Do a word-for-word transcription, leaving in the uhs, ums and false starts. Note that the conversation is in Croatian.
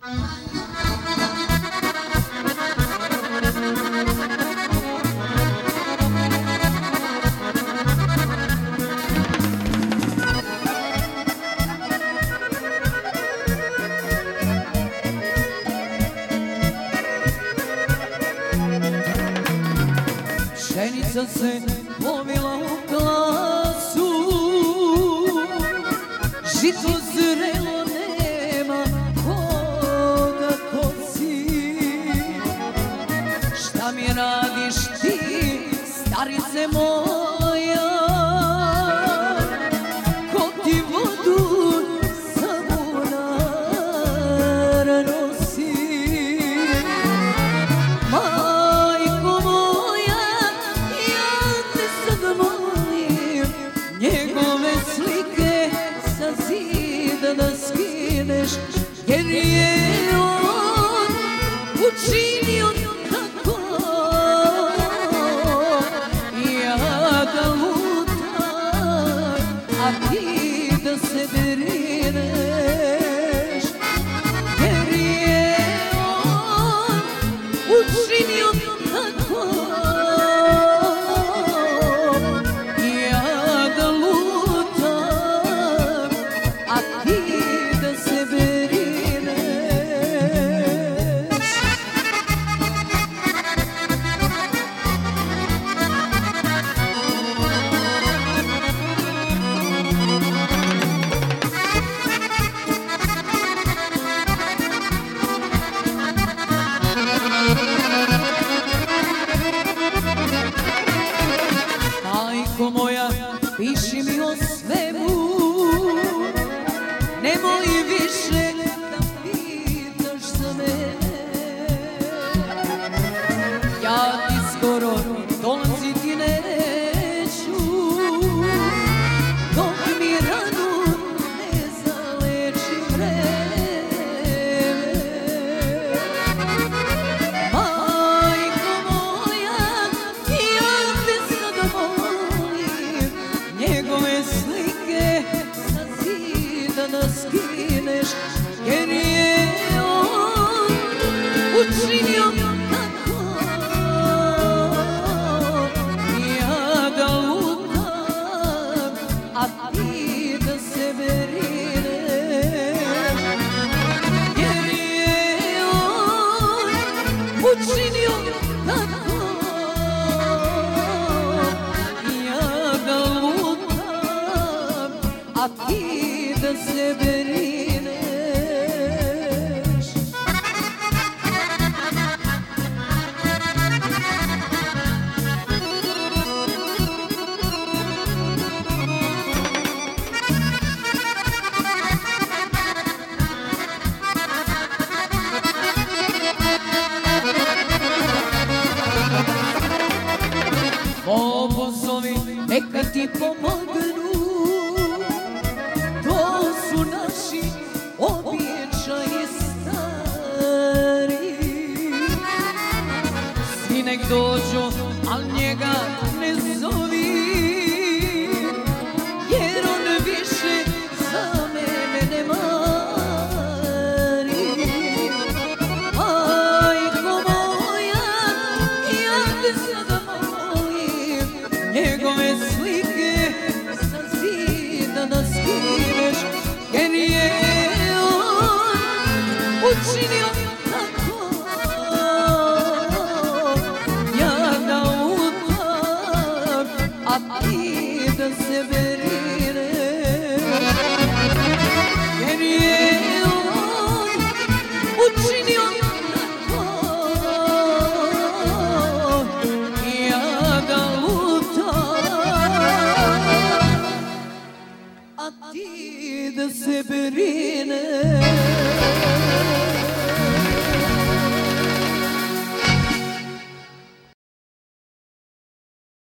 Pšenica se povila u klasu, žito zrelo nema koga kosi. Šta mi radiš ti, starice moja, ko ti vodu sa bunara nosi? Majko moja, ja te sad molim, njegove slike sa zida da skineš, jer je on učinio tako. Ja da lutam, a ti da se brineš, jer je on učinio tako. Ja da lutam, a ti da se brineš. Majko moja, piši mi o svemu, nemoj više da pitaš za mene. Ja ti skoro dolaziti neću, dok mi ranu ne zaleči vreme. Majko moja, ja te sad molim, njegove slike sa zida da skineš, jer je on učinio tako. Ja da lutam, a ti da se brineš, jer je on učinio tako. Ja da lutam, a ti da se brineš. Popozovi neka ti pomognu, to su naši običaji stari. Svi nek dođu, al njega ne zovi, jer on više za mene ne mari. Majko moja, ja te sada molim, njegove slike sa zida da skineš, jer je on učinio tako. Ja da lutam, a ti da se brineš, jer je on učinio tako. Ja da lutam, a ti da se brineš.